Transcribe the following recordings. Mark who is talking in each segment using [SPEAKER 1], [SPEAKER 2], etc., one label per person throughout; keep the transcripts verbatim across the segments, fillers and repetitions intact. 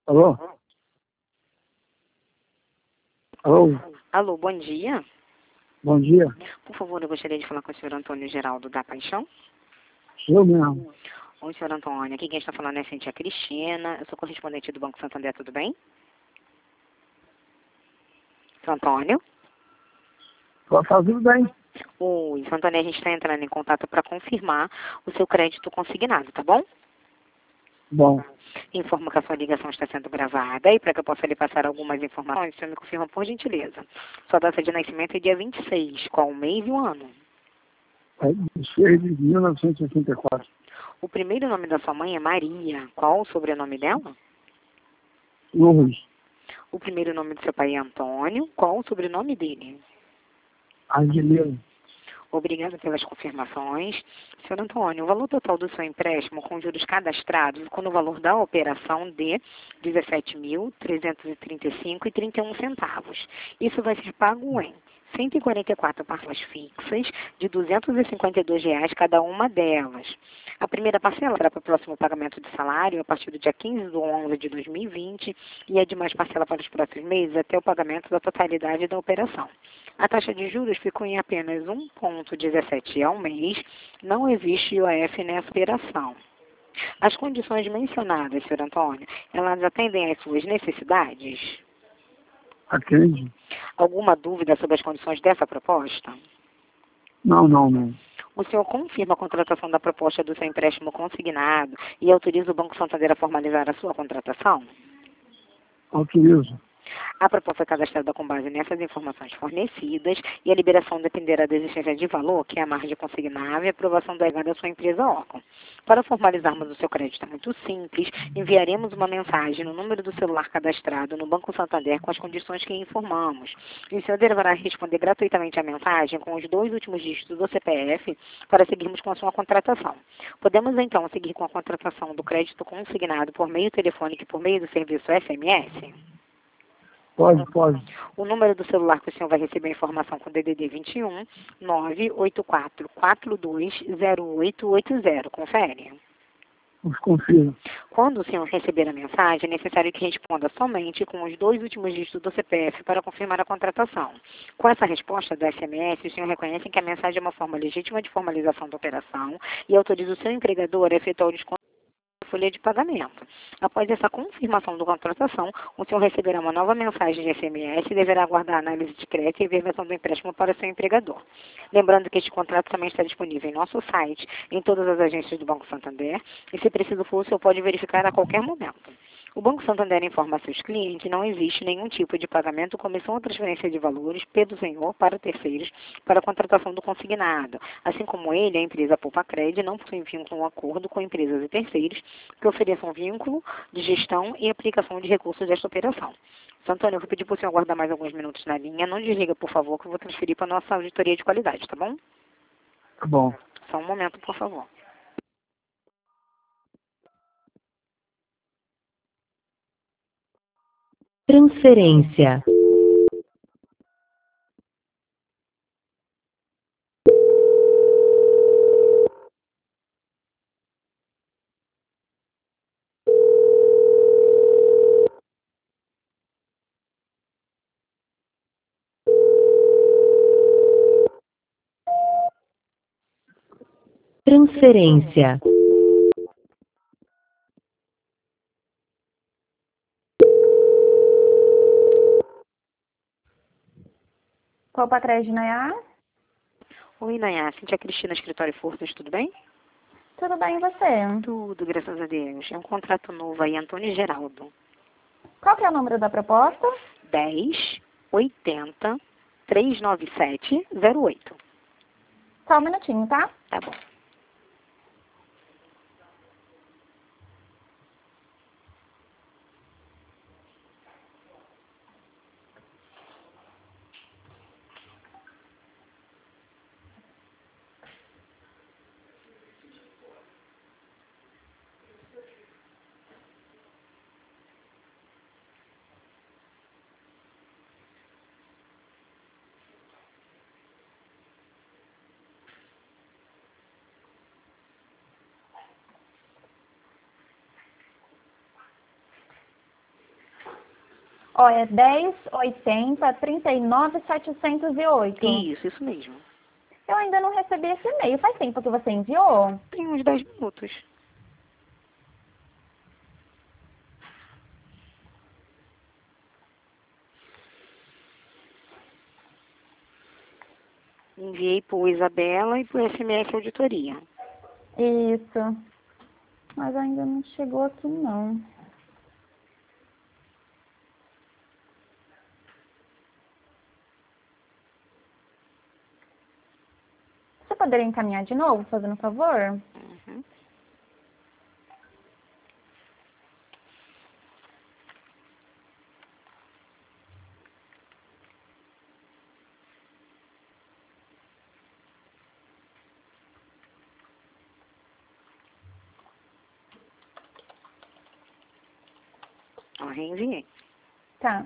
[SPEAKER 1] Alô? Alô?
[SPEAKER 2] Alô, bom dia.
[SPEAKER 1] Bom dia.
[SPEAKER 2] Por favor, eu gostaria de falar com o senhor Antônio Geraldo da Paixão.
[SPEAKER 1] Eu mesmo.
[SPEAKER 2] Oi, senhor Antônio. Aqui quem está falando é a Cintia Cristina. Eu sou correspondente do Banco Santander, tudo bem? Seu Antônio?
[SPEAKER 1] Tá tudo bem?
[SPEAKER 2] Oi, seu Antônio, a gente está entrando em contato para confirmar o seu crédito consignado, tá bom?
[SPEAKER 1] Bom,
[SPEAKER 2] Informo que a sua ligação está sendo gravada e para que eu possa lhe passar algumas informações, o senhor me confirma por gentileza. Sua data de nascimento é dia vinte e seis, qual o mês e o ano?
[SPEAKER 1] é seis de mil novecentos e sessenta e quatro.
[SPEAKER 2] O primeiro nome da sua mãe é Maria. Qual o sobrenome dela?
[SPEAKER 1] Lourdes,
[SPEAKER 2] O primeiro nome do seu pai é Antônio. Qual o sobrenome dele?
[SPEAKER 1] Argeleiro,
[SPEAKER 2] Obrigada pelas confirmações. Senhor Antônio, o valor total do seu empréstimo com juros cadastrados quando o valor da operação de dezessete mil trezentos e trinta e cinco e trinta e um centavos. Isso vai ser pago em cento e quarenta e quatro parcelas fixas de duzentos e cinquenta e dois reais cada uma delas. A primeira parcela será para o próximo pagamento de salário a partir do dia quinze de onze de dois mil e vinte e a demais parcela para os próximos meses até o pagamento da totalidade da operação. A taxa de juros ficou em apenas um vírgula dezessete ao mês. Não existe I O F nessa operação. As condições mencionadas, senhor Antônio, elas atendem às suas necessidades?
[SPEAKER 1] atende?
[SPEAKER 2] Alguma dúvida sobre as condições dessa proposta?
[SPEAKER 1] Não, não, não.
[SPEAKER 2] O senhor confirma a contratação da proposta do seu empréstimo consignado e autoriza o Banco Santander a formalizar a sua contratação?
[SPEAKER 1] Autorizo.
[SPEAKER 2] A proposta foi cadastrada com base nessas informações fornecidas e a liberação dependerá da existência de valor, que é a margem consignável e a aprovação da da sua empresa órgão. Para formalizarmos o seu crédito é muito simples, enviaremos uma mensagem no número do celular cadastrado no Banco Santander com as condições que informamos. E o senhor deverá responder gratuitamente a mensagem com os dois últimos dígitos do C P F para seguirmos com a sua contratação. Podemos então seguir com a contratação do crédito consignado por meio telefônico e por meio do serviço S M S?
[SPEAKER 1] Pode, pode.
[SPEAKER 2] O número do celular que o senhor vai receber a informação com o D D D vinte e um, nove oito quatro quatro dois zero oito oito zero. Confere.
[SPEAKER 1] Os confiro.
[SPEAKER 2] Quando o senhor receber a mensagem, é necessário que responda somente com os dois últimos dígitos do C P F para confirmar a contratação. Com essa resposta do S M S, o senhor reconhece que a mensagem é uma forma legítima de formalização da operação e autoriza o seu empregador a efetuar o desconto folha de pagamento. Após essa confirmação da contratação, o senhor receberá uma nova mensagem de S M S e deverá aguardar a análise de crédito e verificação do empréstimo para o seu empregador. Lembrando que este contrato também está disponível em nosso site, em todas as agências do Banco Santander, e se preciso for, o senhor pode verificar a qualquer momento. O Banco Santander informa a seus clientes que não existe nenhum tipo de pagamento, comissão ou transferência de valores pelo senhor para terceiros para a contratação do consignado. Assim como ele, a empresa Poupa Cred não possui vínculo um acordo com empresas e terceiros que ofereçam vínculo de gestão e aplicação de recursos desta operação. Seu Antônio, eu vou pedir para o senhor aguardar mais alguns minutos na linha. Não desliga, por favor, que eu vou transferir para a nossa auditoria de qualidade, tá bom?
[SPEAKER 1] Tá bom.
[SPEAKER 2] Só um momento, por favor.
[SPEAKER 3] Transferência. Transferência.
[SPEAKER 4] Copa Crédito Nayar?
[SPEAKER 2] Oi, Nayá. Cintia Cristina, Escritório Forças, tudo bem?
[SPEAKER 4] Tudo bem e você?
[SPEAKER 2] Tudo, graças a Deus. É um contrato novo aí, Antônio Geraldo.
[SPEAKER 4] Qual que é o número da proposta?
[SPEAKER 2] dez, oitenta, trezentos e noventa e sete, zero oito.
[SPEAKER 4] Só um minutinho, tá?
[SPEAKER 2] Tá bom.
[SPEAKER 4] Ó, é dez, oitenta, trinta e nove, setecentos e oito.
[SPEAKER 2] Isso, isso mesmo.
[SPEAKER 4] Eu ainda não recebi esse e-mail. Faz tempo que você enviou?
[SPEAKER 2] Tem uns dez minutos. Enviei por Isabela e por S M S Auditoria.
[SPEAKER 4] Isso. Mas ainda não chegou aqui, não. Você poderia encaminhar de novo, fazendo um favor?
[SPEAKER 2] Uhum. Ó, reenviei.
[SPEAKER 4] Tá.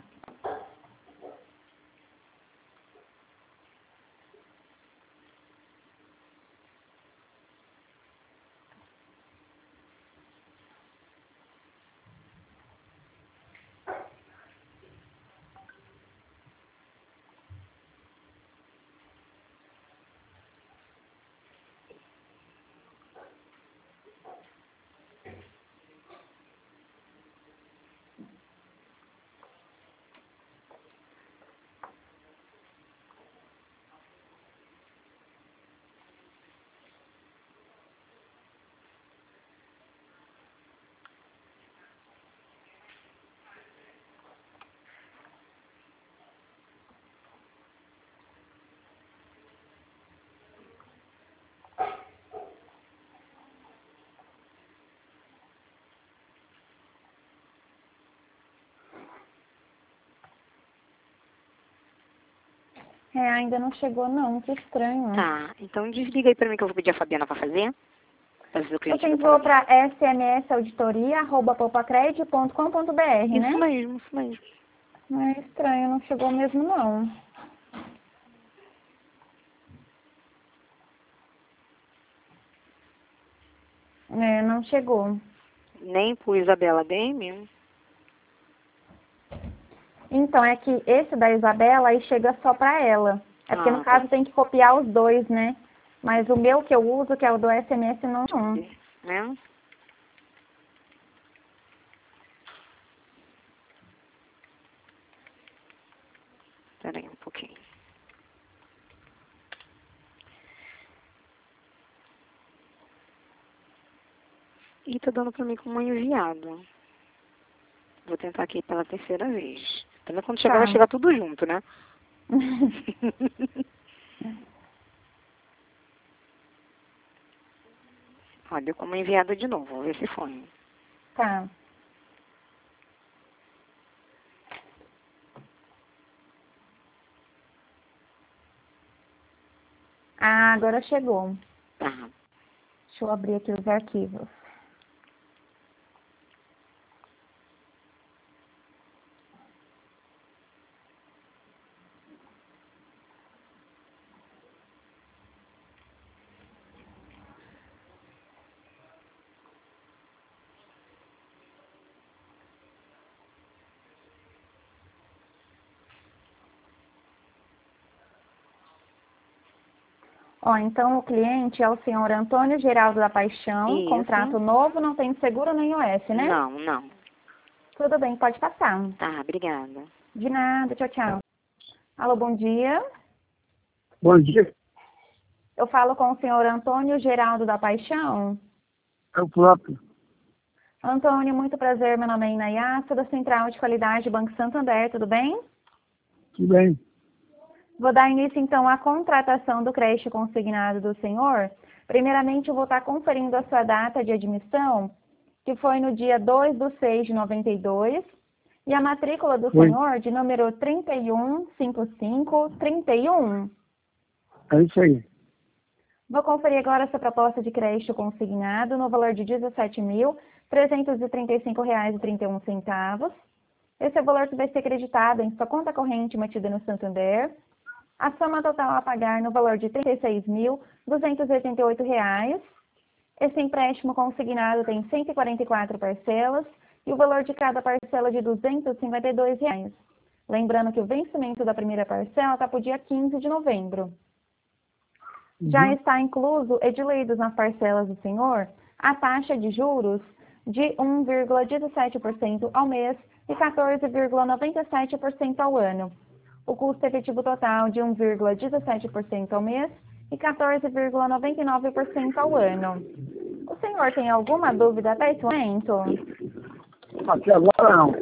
[SPEAKER 4] É, ainda não chegou, não. Que estranho.
[SPEAKER 2] Tá, então desliga aí pra mim que eu vou pedir a Fabiana pra fazer. Pra ver se o cliente
[SPEAKER 4] Você
[SPEAKER 2] vai
[SPEAKER 4] enviou
[SPEAKER 2] falar.
[SPEAKER 4] para s m s auditoria arroba popacred ponto com ponto b r,
[SPEAKER 2] Isso
[SPEAKER 4] né?
[SPEAKER 2] mesmo, isso mesmo.
[SPEAKER 4] É estranho, não chegou mesmo, não. É, não chegou.
[SPEAKER 2] Nem por Isabela Demi.
[SPEAKER 4] Então, é que esse da Isabela aí chega só para ela. É porque,
[SPEAKER 2] Ah,
[SPEAKER 4] no
[SPEAKER 2] tá.
[SPEAKER 4] caso, tem que copiar os dois, né? Mas o meu que eu uso, que é o do S M S, não.
[SPEAKER 2] Né? Espera aí um pouquinho. E tá dando pra mim como enviado. Vou tentar aqui pela terceira vez. Também quando chegar,
[SPEAKER 4] Tá.
[SPEAKER 2] vai chegar tudo junto, né? Ó, deu como enviado de novo. Vou ver se foi.
[SPEAKER 4] Tá. Ah, agora chegou.
[SPEAKER 2] Tá.
[SPEAKER 4] Deixa eu abrir aqui os arquivos. Ó, então o cliente é o senhor Antônio Geraldo da Paixão,
[SPEAKER 2] Isso.
[SPEAKER 4] contrato novo, não tem seguro nem O S, né?
[SPEAKER 2] Não, não.
[SPEAKER 4] Tudo bem, pode passar.
[SPEAKER 2] Tá, obrigada.
[SPEAKER 4] De nada, tchau, tchau. Alô, bom dia.
[SPEAKER 1] Bom dia,
[SPEAKER 4] Eu falo com o senhor Antônio Geraldo da Paixão.
[SPEAKER 1] é o próprio.
[SPEAKER 4] Antônio, muito prazer, meu nome é Inayá, sou da Central de Qualidade Banco Santander, tudo bem?
[SPEAKER 1] Tudo bem?
[SPEAKER 4] Vou dar início, então, à contratação do crédito consignado do senhor. Primeiramente, eu vou estar conferindo a sua data de admissão, que foi no dia dois de seis de noventa e dois, e a matrícula do
[SPEAKER 1] Foi.
[SPEAKER 4] senhor de número trinta e um cinquenta e cinco trinta e um.
[SPEAKER 1] É isso aí.
[SPEAKER 4] Vou conferir agora essa proposta de crédito consignado no valor de dezessete mil trezentos e trinta e cinco reais e trinta e um centavos. Esse é o valor que vai ser acreditado em sua conta corrente mantida no Santander. A soma total a pagar no valor de trinta e seis mil duzentos e oitenta e oito reais. Esse empréstimo consignado tem cento e quarenta e quatro parcelas e o valor de cada parcela de duzentos e cinquenta e dois reais. Lembrando que o vencimento da primeira parcela está para o dia quinze de novembro. Uhum. Já está incluso, Edileidos, nas parcelas do senhor, a taxa de juros de um vírgula dezessete por cento ao mês e quatorze vírgula noventa e sete por cento ao ano. O custo efetivo total de um vírgula dezessete por cento ao mês e quatorze vírgula noventa e nove por cento ao ano. O senhor tem alguma dúvida até esse momento?
[SPEAKER 1] Até agora não.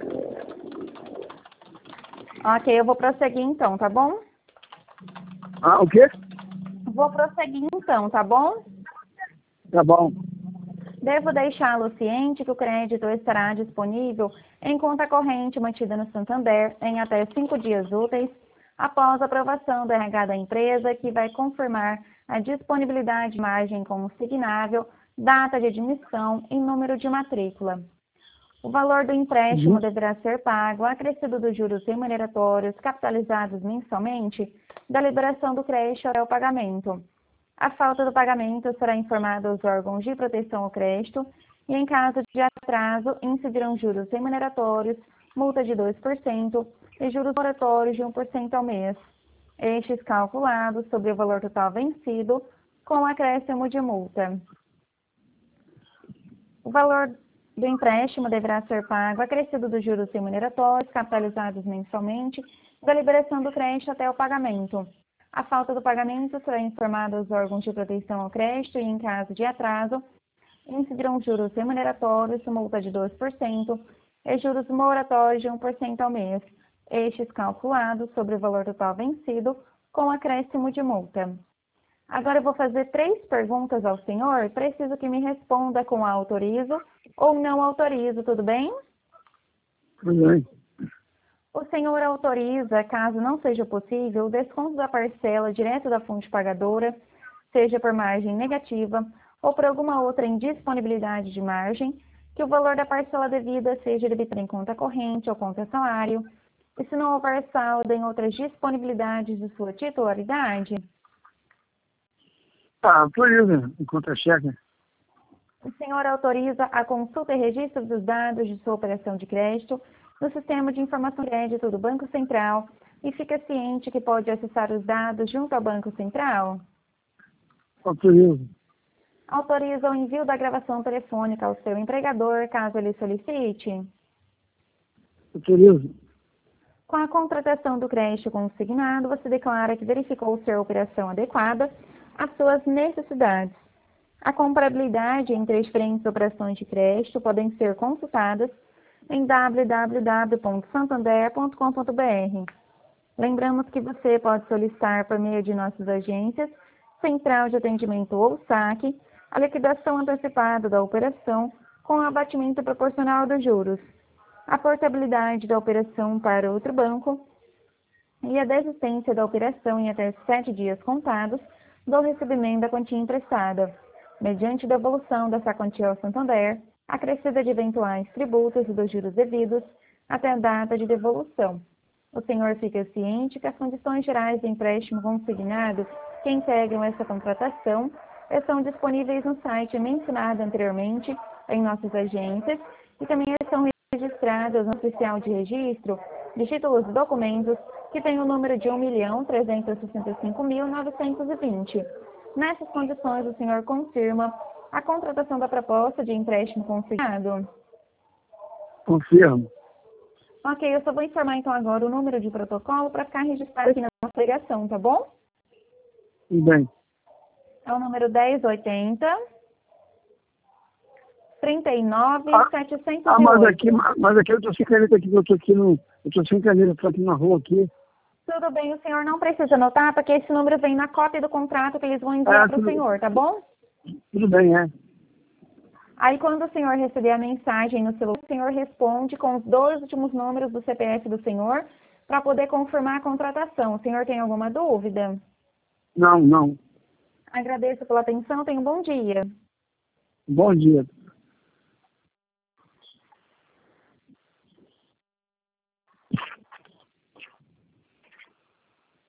[SPEAKER 4] Ok, eu vou prosseguir então, tá bom?
[SPEAKER 1] Ah, o quê?
[SPEAKER 4] Vou prosseguir então, tá bom?
[SPEAKER 1] Tá bom.
[SPEAKER 4] Devo deixá-lo ciente que o crédito estará disponível em conta corrente mantida no Santander em até cinco dias úteis após a aprovação do R H da empresa, que vai confirmar a disponibilidade de margem consignável, data de admissão e número de matrícula. O valor do empréstimo uhum. deverá ser pago acrescido dos juros remuneratórios capitalizados mensalmente da liberação do crédito até o pagamento. A falta do pagamento será informada aos órgãos de proteção ao crédito e, em caso de atraso, incidirão juros remuneratórios, multa de dois por cento e juros moratórios de um por cento ao mês. Estes calculados sobre o valor total vencido com acréscimo de multa. O valor do empréstimo deverá ser pago acrescido dos juros remuneratórios capitalizados mensalmente da liberação do crédito até o pagamento. A falta do pagamento será informada aos órgãos de proteção ao crédito e, em caso de atraso, incidirão juros remuneratórios, multa de dois por cento e juros moratórios de um por cento ao mês, estes calculados sobre o valor total vencido com acréscimo de multa. Agora eu vou fazer três perguntas ao senhor, preciso que me responda com autorizo ou não autorizo, tudo bem?
[SPEAKER 1] Tudo bem.
[SPEAKER 4] O senhor autoriza, caso não seja possível, o desconto da parcela direto da fonte pagadora, seja por margem negativa ou por alguma outra indisponibilidade de margem, que o valor da parcela devida seja debitado em conta corrente ou conta salário, e se não houver saldo em outras disponibilidades de sua titularidade?
[SPEAKER 1] Ah, autoriza, em conta-cheque.
[SPEAKER 4] O senhor autoriza a consulta e registro dos dados de sua operação de crédito no Sistema de Informação de Crédito do Banco Central e fica ciente que pode acessar os dados junto ao Banco Central?
[SPEAKER 1] Autoriza.
[SPEAKER 4] Autoriza o envio da gravação telefônica ao seu empregador, caso ele solicite?
[SPEAKER 1] Autoriza.
[SPEAKER 4] Com a contratação do crédito consignado, você declara que verificou ser a operação adequada às suas necessidades. A comparabilidade entre as diferentes operações de crédito podem ser consultadas em w w w ponto santander ponto com ponto b r. Lembramos que você pode solicitar por meio de nossas agências, Central de Atendimento ou saque, a liquidação antecipada da operação com abatimento proporcional dos juros, a portabilidade da operação para outro banco e a desistência da operação em até sete dias contados do recebimento da quantia emprestada, mediante devolução dessa quantia ao Santander, acrescida de eventuais tributos e dos juros devidos até a data de devolução. O senhor fica ciente que as condições gerais do empréstimo consignado que integram essa contratação estão disponíveis no site mencionado anteriormente em nossas agências e também estão registradas no oficial de registro de títulos e documentos que tem o número de um milhão trezentos e sessenta e cinco mil novecentos e vinte. Nessas condições, o senhor confirma a contratação da proposta de empréstimo consignado?
[SPEAKER 1] Confirmo.
[SPEAKER 4] Ok, eu só vou informar então agora o número de protocolo para ficar registrado aqui na nossa ligação, tá bom?
[SPEAKER 1] Tudo bem.
[SPEAKER 4] É o número dez oitenta, trinta e nove, setecentos e oito.
[SPEAKER 1] Ah, mas aqui, mas aqui eu estou sem caneta aqui, eu estou aqui no. Eu estou sem caneta, estou aqui na rua aqui.
[SPEAKER 4] Tudo bem, o senhor não precisa anotar, porque esse número vem na cópia do contrato que eles vão enviar
[SPEAKER 1] É,
[SPEAKER 4] para o
[SPEAKER 1] tudo-
[SPEAKER 4] senhor, tá bom?
[SPEAKER 1] Tudo bem, é.
[SPEAKER 4] Aí, quando o senhor receber a mensagem no celular, o senhor responde com os dois últimos números do C P F do senhor para poder confirmar a contratação. O senhor tem alguma dúvida?
[SPEAKER 1] Não, não.
[SPEAKER 4] Agradeço pela atenção, tenha um bom dia.
[SPEAKER 1] Bom dia.